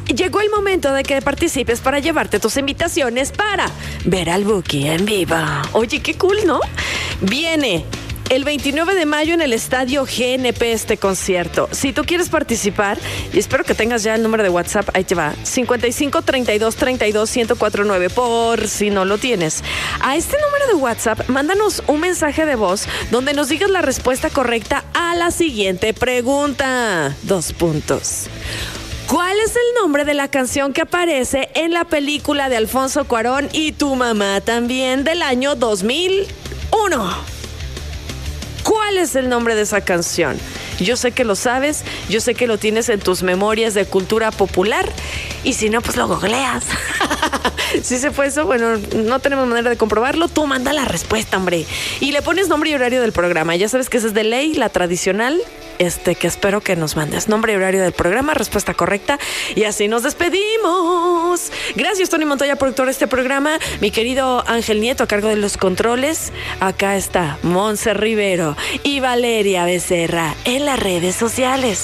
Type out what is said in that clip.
llegó el momento de que participes para llevarte tus invitaciones para ver al Buki en vivo. Oye, qué cool, ¿no? Viene el 29 de mayo en el Estadio GNP este concierto. Si tú quieres participar, y espero que tengas ya el número de WhatsApp, ahí te va, 55 32 32 1049, por si no lo tienes. A este número de WhatsApp, mándanos un mensaje de voz donde nos digas la respuesta correcta a la siguiente pregunta. 2 puntos. ¿Cuál es el nombre de la canción que aparece en la película de Alfonso Cuarón y Tu mamá también del año 2001? ¿Cuál es el nombre de esa canción? Yo sé que lo sabes, yo sé que lo tienes en tus memorias de cultura popular, y si no, pues lo googleas. Si se fue eso, bueno, no tenemos manera de comprobarlo. Tú manda la respuesta, hombre, y le pones nombre y horario del programa. Ya sabes que esa es de ley, la tradicional, que espero que nos mandes nombre y horario del programa, respuesta correcta, y así nos despedimos. Gracias, Tony Montoya, productor de este programa, mi querido Ángel Nieto a cargo de los controles. Acá está Monse Rivero y Valeria Becerra en las redes sociales.